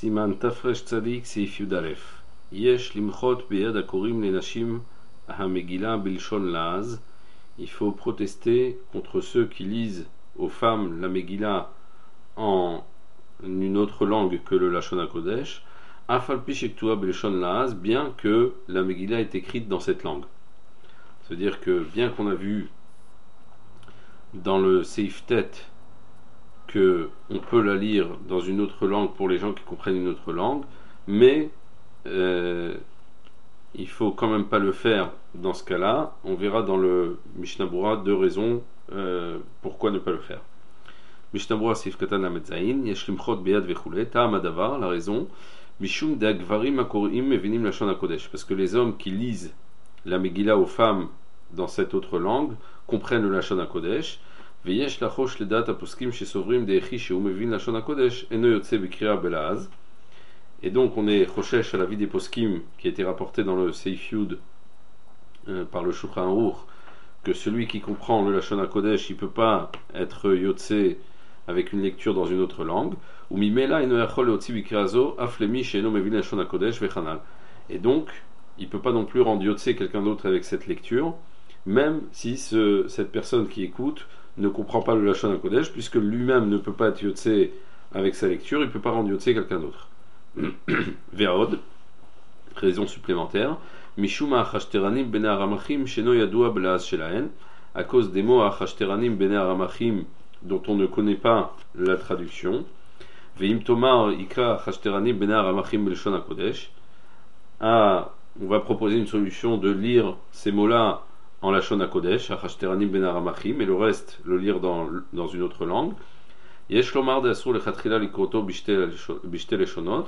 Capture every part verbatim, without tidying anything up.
סימן תפרש צדיק סעיף י"א יש למחות ביד הקוראים לנשים המגילה בלשון לעז. Il faut protester contre ceux qui lisent aux femmes la Megillah en une autre langue que le Lashon HaKodesh, Afal pi shektua b'leshon la'az, bien que la Megillah est écrite dans cette langue. C'est-à-dire que bien qu'on a vu dans le Seif Tet que on peut la lire dans une autre langue pour les gens qui comprennent une autre langue, mais euh, il faut quand même pas le faire dans ce cas-là. On verra dans le Mishnah Berurah deux raisons euh, pourquoi ne pas le faire. Mishnah Berurah Seif Katan Lamed Zayin, Yesh limchot beyad vechule, ta'am hadavar, la raison, Mishum de'agvarim hakorim mevinim lashon hakodesh, parce que les hommes qui lisent la Megillah aux femmes dans cette autre langue comprennent le Lashon HaKodesh. Veyesh lachosh ledat aposkim shesovrim de'echi shehu mevin Lashon HaKodesh eno yotze b'kriya bela'az. Et donc on est choshesh à la vie des poskim qui a été rapporté dans le Seif Yud euh, par le Shulchan Aruch, que celui qui comprend le Lashon HaKodesh il peut pas être yotze avec une lecture dans une autre langue. Ou mimela eno yachol leotzi b'kriya zo af lemi she'eno mevin Lashon HaKodesh vechanal. Et donc il peut pas non plus rendre yotze quelqu'un d'autre avec cette lecture, même si ce, cette personne qui écoute ne comprend pas le Lashon HaKodesh, puisque lui-même ne peut pas être yotze avec sa lecture, il ne peut pas rendre yotze quelqu'un d'autre. Ve'od, raison supplémentaire, Mishuma achashteranim bene aramachim sheno yadua bela'az shelahen, à cause des mots achashteranim bene aramachim dont on ne connaît pas la traduction. Ve'im tomar ikra achashteranim bene aramachim belshon HaKodesh, ah, on va proposer une solution de lire ces mots-là en Lashon HaKodesh, achashteranim ben aramachim, et le reste le lire dans, dans une autre langue. Yesh lomar de'asur lechatchila likroto bishte leshonot.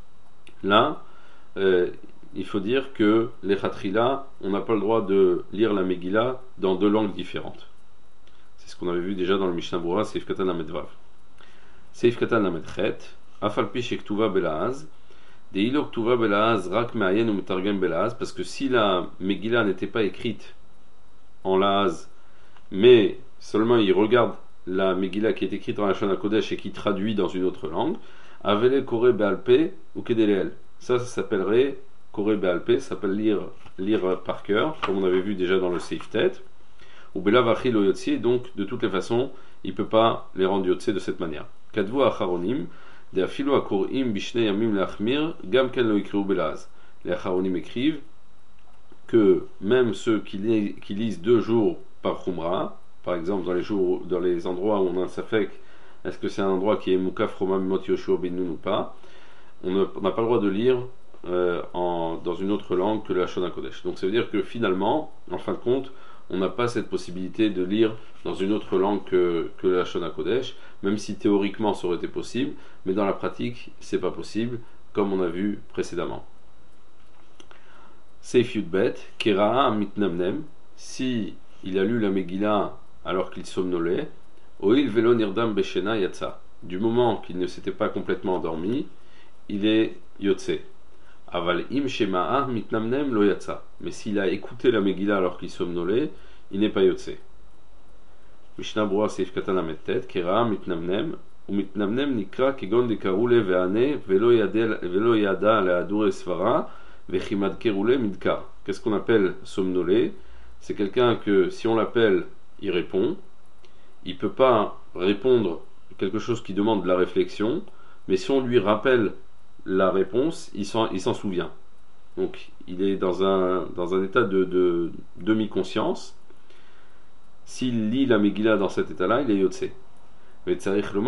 Là, euh, il faut dire que lechatchila, on n'a pas le droit de lire la Megillah dans deux langues différentes. C'est ce qu'on avait vu déjà dans le Mishnah Berurah, Seif Katan Lamed Vav. Seif Katan Lamed Chet, afal pi shektuva bela'az, de'ilo ktuva bela'az rak me'ayen ou metargem bela'az, parce que si la Megillah n'était pas écrite en la'az, mais seulement il regarde la Megillah qui est écrite en Lashon HaKodesh et qui traduit dans une autre langue, avele kore be'alpe ou kedeleel. Ça, ça s'appellerait kore be'alpe, ça s'appelle lire, lire par cœur, comme on avait vu déjà dans le Seif Tet, ou belav achi lo yotzi, donc de toutes les façons, il ne peut pas les rendre yotzi de cette manière. Kadvu acharonim, de afilo akorim bishne yamim leachmir, gam ken lo ikriu bela'az. Les acharonim écrivent que même ceux qui, li, qui lisent deux jours par Khumra, par exemple dans les jours, dans les endroits où on a un safek, est-ce que c'est un endroit qui est Mukaf Roma Mimot Yoshua Binun ou pas, on n'a pas le droit de lire euh, en, dans une autre langue que le Lashon HaKodesh. Donc ça veut dire que finalement, en fin de compte, on n'a pas cette possibilité de lire dans une autre langue que, que le Lashon HaKodesh, même si théoriquement ça aurait été possible, mais dans la pratique, c'est pas possible, comme on a vu précédemment. Seif Yudbet, Kera'a mitnamnem, si il a lu la Megillah alors qu'il somnolait, Oil velo nirdam beshena yatsa, du moment qu'il ne s'était pas complètement endormi, il est yotse. Aval im shema'a mitnamnem lo yatsa, mais s'il a écouté la Megillah alors qu'il somnolait, il n'est pas yotse. Mishnah Berurah Seif Katan Lamed Tet, Kera'a mitnamnem, ou mitnamnem nikra kegon dekarule ve'ane velo yada le'adure svara, qu'est-ce qu'on appelle somnoler? C'est quelqu'un que si on l'appelle, il répond. Il ne peut pas répondre quelque chose qui demande de la réflexion, mais si on lui rappelle la réponse, il s'en, il s'en souvient. Donc il est dans un, dans un état de, de demi-conscience. S'il lit la Megillah dans cet état-là, il est yotse. Donc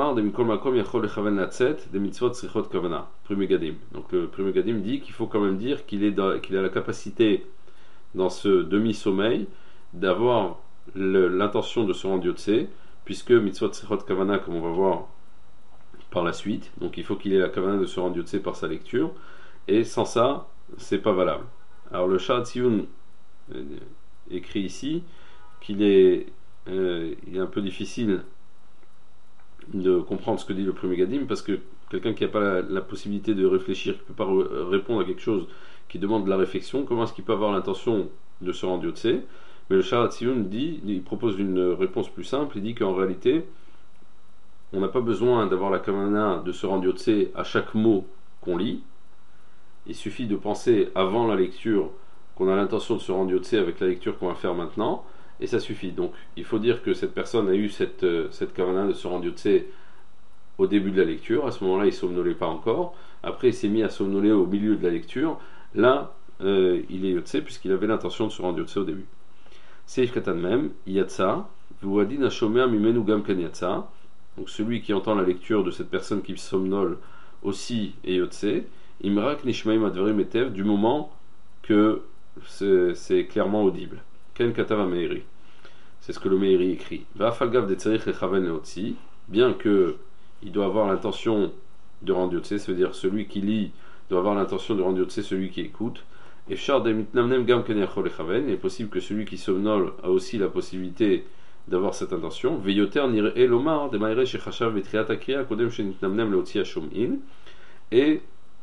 le Pri Megadim dit qu'il faut quand même dire qu'il est dans, qu'il a la capacité dans ce demi-sommeil d'avoir le, l'intention de se rendre yotse, puisque mitzvot srichot kavana, comme on va voir par la suite, donc il faut qu'il ait la kavana de se rendre yotse par sa lecture, et sans ça c'est pas valable. Alors le Sha'ar Tziyun euh, écrit ici qu'il est, euh, il est un peu difficile de comprendre ce que dit le Pri Megadim, parce que quelqu'un qui n'a pas la, la possibilité de réfléchir, qui ne peut pas re- répondre à quelque chose qui demande de la réflexion, comment est-ce qu'il peut avoir l'intention de se rendre yotse? Mais le Sha'ar Tziyun dit, il propose une réponse plus simple, il dit qu'en réalité, on n'a pas besoin d'avoir la kavana de se rendre yotse à chaque mot qu'on lit. Il suffit de penser avant la lecture qu'on a l'intention de se rendre Yotse avec la lecture qu'on va faire maintenant, et ça suffit. Donc il faut dire que cette personne a eu cette, cette kavana de se rendre Yotse au début de la lecture. À ce moment-là, il ne somnolait pas encore. Après, il s'est mis à somnoler au milieu de la lecture. Là, euh, il est Yotse puisqu'il avait l'intention de se rendre Yotse au début. Seif Katan Mem, Yatsa, Vuadin Ashomea Mimenu Gam Ken Yatsa. Donc celui qui entend la lecture de cette personne qui somnole aussi est Yotse. Imrak Nishmaim Adverim Etev, du moment que c'est, c'est clairement audible. Ken Katava Meiri. C'est ce que le Meiri écrit. Va Falgav de Tzarich Lechaven Leotzi, bien que il doit avoir l'intention de rendre Yotse, ça veut dire celui qui lit doit avoir l'intention de rendre Yotse celui qui écoute. Et Fshar de Mitnamnem Gam Ken Yachol Lechaven, il est possible que celui qui somnole a aussi la possibilité d'avoir cette intention. Veyoter Nire Lomar de Maire Shechashav Vetriat Akriya Kodem Shenitnamnem Leotzi Hashom'in. Et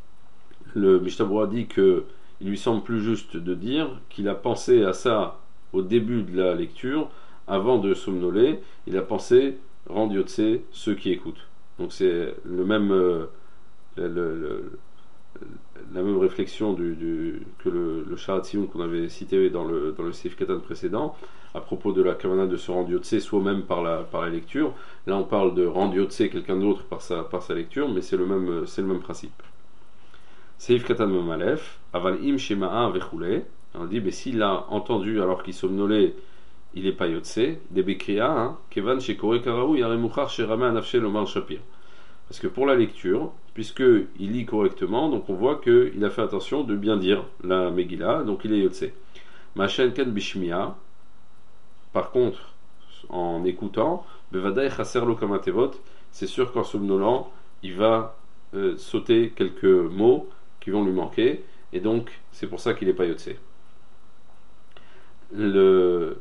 le Mishnah dit que il lui semble plus juste de dire qu'il a pensé à ça au début de la lecture, avant de somnoler, il a pensé rendre Yotse ceux qui écoutent. Donc c'est le même, euh, le, le, le, la même réflexion du, du, que le, le Sharat Sion qu'on avait cité dans le, dans le Seif Katan précédent, à propos de la kavana de se rendre Yotse soi-même par la, par la lecture. Là on parle de rendre Yotse quelqu'un d'autre par sa, par sa lecture, mais c'est le même, c'est le même principe. Seif Katan Mamalef, Aval Im Shema'a Vechule. On dit, mais s'il a entendu alors qu'il somnolait, il n'est pas Yotse. Des Bekria, Kevan Shekore Karaou, Yaremuchar Sherame Anafshe Lomar Shapir. Parce que pour la lecture, puisqu'il lit correctement, donc on voit qu'il a fait attention de bien dire la Megillah, donc il est Yotse. Machen Ken Bishmia, par contre, en écoutant, Bevadai Chaser Lo Kamatevot, c'est sûr qu'en somnolant, il va euh, sauter quelques mots qui vont lui manquer, et donc c'est pour ça qu'il n'est pas Yotse. Le...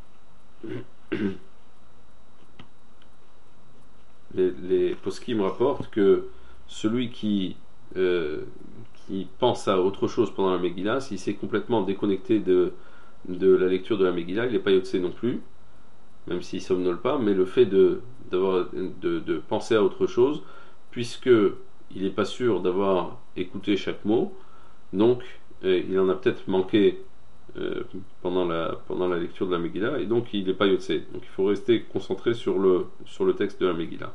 les, les poskim rapportent que celui qui, euh, qui pense à autre chose pendant la Megillah, s'il s'est complètement déconnecté de, de la lecture de la Megillah, il n'est pas Yotse non plus, même s'il somnole pas, mais le fait de, d'avoir, de, de penser à autre chose, puisque il n'est pas sûr d'avoir écouté chaque mot, donc euh, il en a peut-être manqué euh, pendant, la, pendant la lecture de la Megillah, et donc il n'est pas Yotse. Donc il faut rester concentré sur le, sur le texte de la Megillah.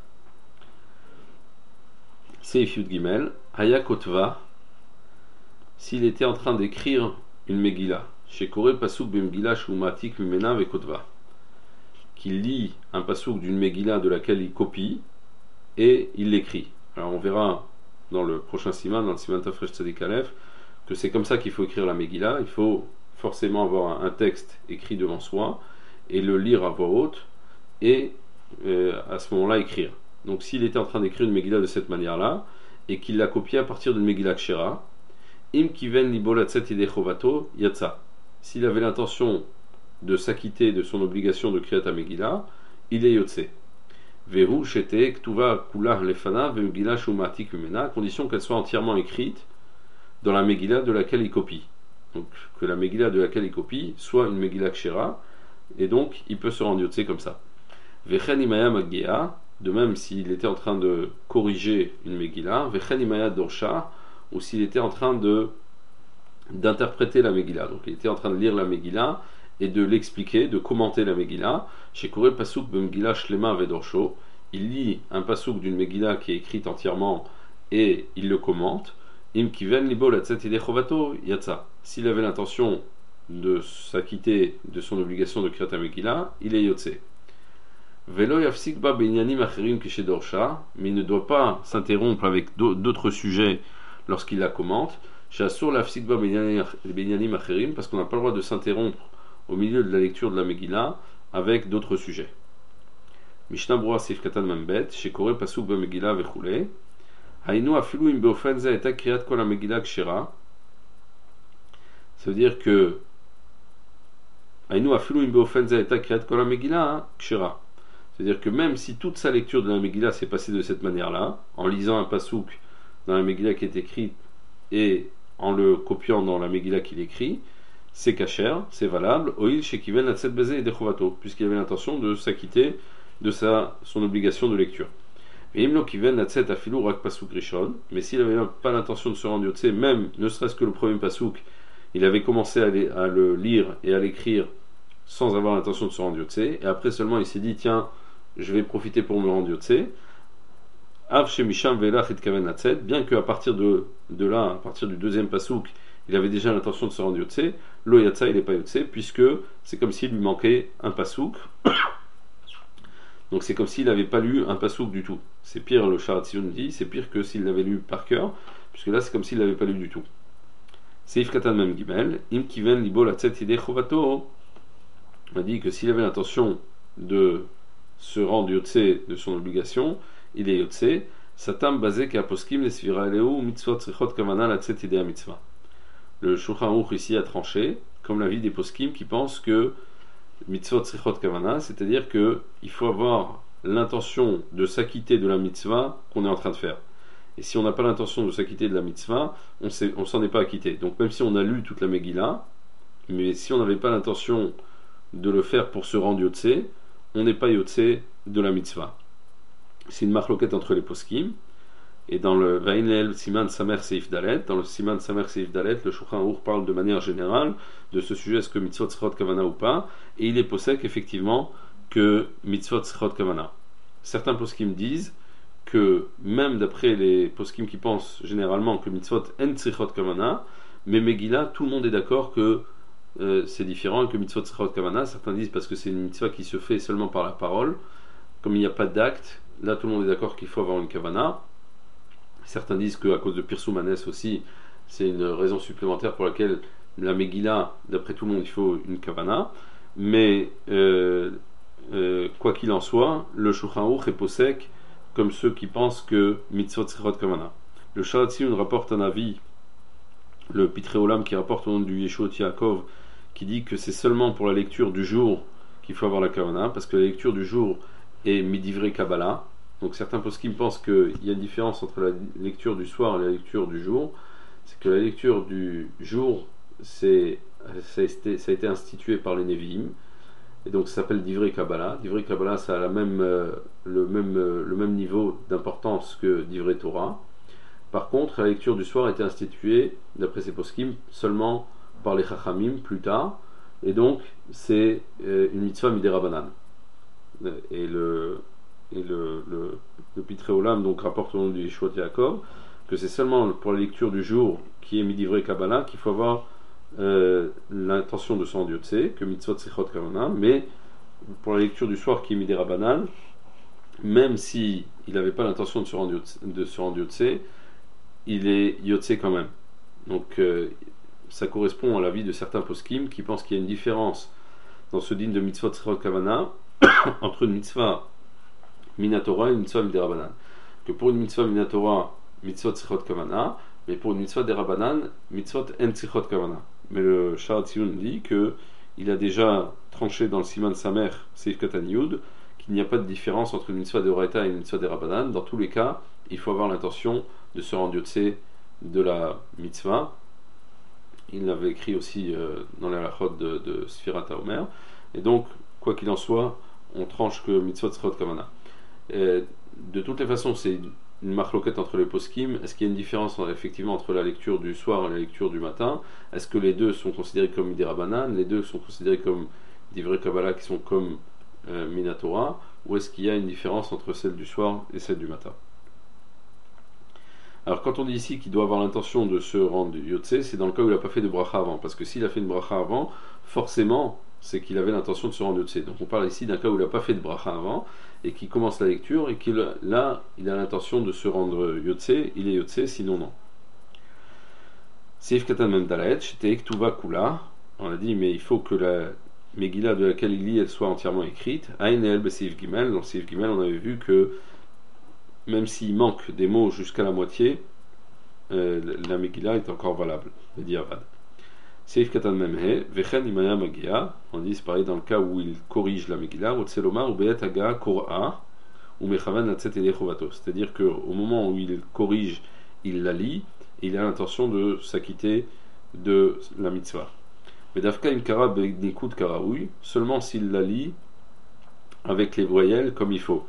Seif Yud Gimel, Haya Kotva, s'il était en train d'écrire une Megillah, chez Koré Pasuk Bemgillah Shumatik Mimena Vekotva, qu'il lit un pasouk d'une Megillah de laquelle il copie et il l'écrit. Alors on verra dans le prochain siman, dans le siman Tafresh Tzadik Aleph, que c'est comme ça qu'il faut écrire la Megillah. Il faut forcément avoir un texte écrit devant soi et le lire à voix haute et euh, à ce moment-là écrire. Donc s'il était en train d'écrire une Megillah de cette manière-là et qu'il l'a copiée à partir d'une Megillah Kshera, im kiven libolatzet yedechovato yatsa. S'il avait l'intention de s'acquitter de son obligation de Kriyat HaMegillah, il est Yotse. Vehu shete ktuva kulah lefana ve'megillah shumatik umena, à condition qu'elle soit entièrement écrite dans la Megillah de laquelle il copie. Donc que la Megillah de laquelle il copie soit une Megillah Kshera, et donc il peut se rendre Yotse comme ça. Vechen imaya magia, de même s'il était en train de corriger une Megillah, vechen imaya dorsha, ou s'il était en train de d'interpréter la Megillah. Donc il était en train de lire la Megillah et de l'expliquer, de commenter la Megillah. Chez Koré Pasuk Bemgillah Shlema Vedorsho, il lit un pasouk d'une Megillah qui est écrite entièrement et il le commente. Im kiven libo latzet yedechovato yatsa. S'il avait l'intention de s'acquitter de son obligation de Kriyat HaMegillah, il est Yotse. Velo yafsik ba binyanim acherim kishedorsha, mais il ne doit pas s'interrompre avec d'autres sujets lorsqu'il la commente. Shasur lafsik ba binyanim acherim, parce qu'on n'a pas le droit de s'interrompre au milieu de la lecture de la Megillah avec d'autres sujets. Mishnah Brura Seif Katan Mambet, Shekore Pasuk Ba Megillah Vechule, Hainu Afilu Im Beofen Ze Eta Kriyat Kol HaMegillah Kshera. Ça veut dire que Hainu Afilu Im Beofen Ze Eta Kriyat Kol HaMegillah Kshera. C'est-à-dire que même si toute sa lecture de la Megillah s'est passée de cette manière-là, en lisant un pasouk dans la Megillah qui est écrite et en le copiant dans la Megillah qu'il écrit, c'est kasher, c'est valable, oil shekiven latset bezé et dechovato, puisqu'il avait l'intention de s'acquitter de sa, son obligation de lecture. Et Imlo Kiven Natzet Afilou Rak Pasuk Rishon, mais s'il n'avait pas l'intention de se rendre Yotse, même ne serait-ce que le premier Pasuk, il avait commencé à, les, à le lire et à l'écrire sans avoir l'intention de se rendre Yotse, et après seulement il s'est dit tiens, je vais profiter pour me rendre Yotse. Av Shemisham Velach et Kaven Natzet, bien qu'à partir de, de là, à partir du deuxième Pasuk, il avait déjà l'intention de se rendre Yotse, Lo Yatsa il n'est pas Yotse, puisque c'est comme s'il lui manquait un Pasuk. Donc c'est comme s'il n'avait pas lu un pasouk du tout. C'est pire, le Sharatzion dit, c'est pire que s'il l'avait lu par cœur, puisque là c'est comme s'il l'avait pas lu du tout. Seif Katan Mem Gimel, Im Kiven Libo Latzet Ide Chovato, on a dit que s'il avait l'intention de se rendre Yotse de son obligation, il est Yotse, Satam Bazé Keaposkim Lesvira Eleu Mitzvot Tzrichot Kavana Latzet Ide Mitzvah. Le Shulchan Aruch ici a tranché, comme l'avis des poskim qui pensent que mitzvot tzrichot kavana, c'est-à-dire qu'il faut avoir l'intention de s'acquitter de la mitzvah qu'on est en train de faire. Et si on n'a pas l'intention de s'acquitter de la mitzvah, on ne s'en est pas acquitté. Donc même si on a lu toute la Megillah, mais si on n'avait pas l'intention de le faire pour se rendre Yotse, on n'est pas Yotse de la mitzvah. C'est une marloquette entre les poskim. Et dans le Vainel Siman Samer Seif Dalet, dans le Siman Samer Seif Dalet, le Shulchan Aruch parle de manière générale de ce sujet, est-ce que mitzvot tzrichot kavana ou pas, et il est possèque effectivement que mitzvot tzrichot kavana. Certains poskim disent que même d'après les poskim qui pensent généralement que mitzvot en tzrichot kavana, mais Megillah, tout le monde est d'accord que euh, c'est différent et que mitzvot tzrichot kavana, certains disent parce que c'est une mitzvah qui se fait seulement par la parole, comme il n'y a pas d'acte, là tout le monde est d'accord qu'il faut avoir une kavana. Certains disent qu'à cause de Pirsoumanes aussi, c'est une raison supplémentaire pour laquelle la Megillah, d'après tout le monde, il faut une kavana. Mais euh, euh, quoi qu'il en soit, le Shulchan Aruch est possèque comme ceux qui pensent que mitzvot tzrichot kavana. Le Sharatzion rapporte un avis, le Pitrei Olam qui rapporte au nom du Yeshua Yaakov, qui dit que c'est seulement pour la lecture du jour qu'il faut avoir la kavana, parce que la lecture du jour est midivrei Kabbalah. Donc certains poskim pensent qu'il y a une différence entre la lecture du soir et la lecture du jour. C'est que la lecture du jour, c'est, ça, a été, ça a été institué par les Nevi'im, et donc ça s'appelle Divrei Kabbalah. Divrei Kabbalah, ça a la même, euh, le, même, euh, le même niveau d'importance que Divrei Torah. Par contre, la lecture du soir a été instituée, d'après ces poskim, seulement par les Chachamim plus tard, et donc c'est euh, une mitzvah midérabanan. Et le Et le, le, le Pitrei Olam donc rapporte au nom du Yeshua Yaakov que c'est seulement pour la lecture du jour qui est Midivrei Kabbalah qu'il faut avoir euh, l'intention de se rendre Yotse, que mitzvot tzrichot kavana, mais pour la lecture du soir qui est Midei Rabanan, même si il n'avait pas l'intention de se rendre Yotse, de se rendre Yotse, il est Yotse quand même. Donc euh, ça correspond à l'avis de certains poskim qui pensent qu'il y a une différence dans ce din de mitzvot tzrichot kavana entre une mitzvah Minatora et une mitzvah midérabanan. Que pour une mitzvah Minatora, mitzvot tzrichot kavana, mais pour une mitzvah dérabanan, mitzvot en tzrichot kavana. Mais le Sharatzion dit que il a déjà tranché dans le Siman Samer Seif Katan Yud qu'il n'y a pas de différence entre une mitzvah d'Oraita et une mitzvah dérabanan. Dans tous les cas, il faut avoir l'intention de se rendre Yotse de la mitzvah. Il l'avait écrit aussi euh, dans les halachot de, de Sfirat HaOmer. Et donc, quoi qu'il en soit, on tranche que mitzvot tzrichot kavana. Et de toutes les façons, c'est une marloquette entre les poskim. Est-ce qu'il y a une différence effectivement entre la lecture du soir et la lecture du matin? Est-ce que les deux sont considérés comme midérabanan, les deux sont considérés comme divrei Kabbalah qui sont comme euh, Minatora, ou est-ce qu'il y a une différence entre celle du soir et celle du matin? Alors quand on dit ici qu'il doit avoir l'intention de se rendre Yotse, c'est dans le cas où il n'a pas fait de bracha avant, parce que s'il a fait une bracha avant, forcément c'est qu'il avait l'intention de se rendre Yotse. Donc on parle ici d'un cas où il n'a pas fait de bracha avant, et qui commence la lecture, et qu'il là, il a l'intention de se rendre Yotse, il est Yotse, sinon non. Seif Katan Mem Dalet, Shete Ktuva Kula, on a dit, mais il faut que la Megillah de laquelle il lit, elle soit entièrement écrite. Aïn El Beseif Gimel, dans Seif Gimel, on avait vu que même s'il manque des mots jusqu'à la moitié, euh, la Megillah est encore valable, le Diavad. Seif Katan Memhe, Vechen Imaya Magia, on dit c'est pareil dans le cas où il corrige la Megillah, Otselomar ou Beet Aga Kor'a, ou Mechavan Natzet Ede Chovato. C'est-à-dire qu'au moment où il corrige, il la lit, et il a l'intention de s'acquitter de la mitzvah. Mais Dafka Imkara Benikut Karaoui, seulement s'il la lit avec les voyelles comme il faut.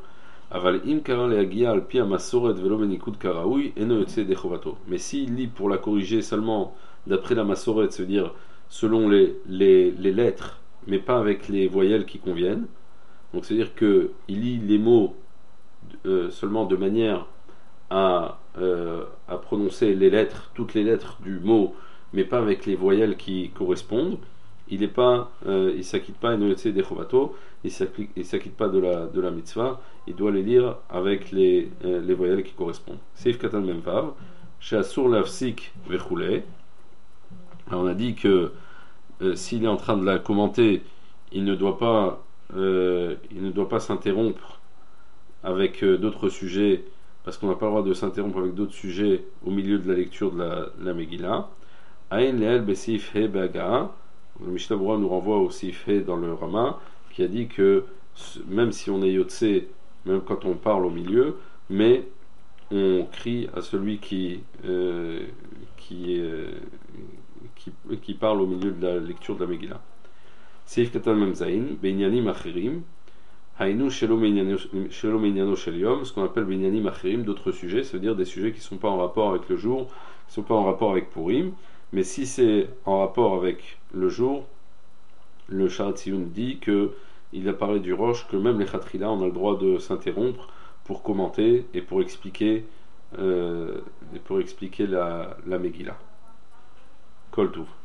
Aval im kara leagia al pi amasoret velo benikud karaoui eno yotse de chovato. Mais s'il lit pour la corriger seulement d'après la masoret, c'est-à-dire selon les, les, les lettres, mais pas avec les voyelles qui conviennent, donc c'est-à-dire qu'il lit les mots euh, seulement de manière à, euh, à prononcer les lettres, toutes les lettres du mot, mais pas avec les voyelles qui correspondent, il ne euh, s'acquitte pas eno yotse de chovato, il ne s'acquitte pas de la, de la mitzvah, il doit les lire avec les, euh, les voyelles qui correspondent. Seif katan memvav, chez Asur lavsik vechule. On a dit que euh, s'il est en train de la commenter, il ne doit pas, euh, il ne doit pas s'interrompre avec euh, d'autres sujets, parce qu'on n'a pas le droit de s'interrompre avec d'autres sujets au milieu de la lecture de la, de la Megillah. Aïn leel besif he be'agaa. Le Mishnah Berurah nous renvoie au Seif he dans le Rama, qui a dit que même si on est yotse, même quand on parle au milieu, mais on crie à celui qui, euh, qui, euh, qui, qui parle au milieu de la lecture de la Megillah. Seif katan memzain, beinyanim acherim, hainu shelo meinyano shel yom, ce qu'on appelle beinyanim acherim, d'autres sujets, ça veut dire des sujets qui ne sont pas en rapport avec le jour, qui ne sont pas en rapport avec Purim, mais si c'est en rapport avec le jour, le Sharat Tziyun dit que il a parlé du Rosh, que même les Khatrila, on a le droit de s'interrompre pour commenter et pour expliquer, euh, et pour expliquer la, la Megillah. Kol Tuv.